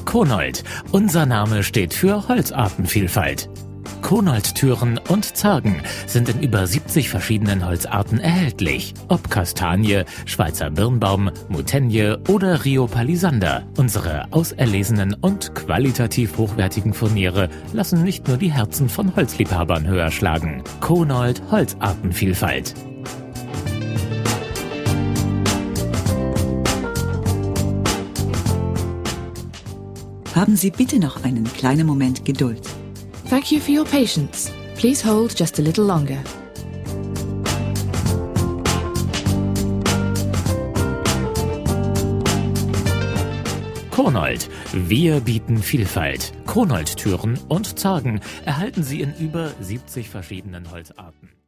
Konold. Unser Name steht für Holzartenvielfalt. Konold-Türen und Zargen sind in über 70 verschiedenen Holzarten erhältlich. Ob Kastanie, Schweizer Birnbaum, Mutenie oder Rio Palisander. Unsere auserlesenen und qualitativ hochwertigen Furniere lassen nicht nur die Herzen von Holzliebhabern höher schlagen. Konold Holzartenvielfalt. Haben Sie bitte noch einen kleinen Moment Geduld. Thank you for your patience. Please hold just a little longer. Konold. Wir bieten Vielfalt. Konold-Türen und Zargen erhalten Sie in über 70 verschiedenen Holzarten.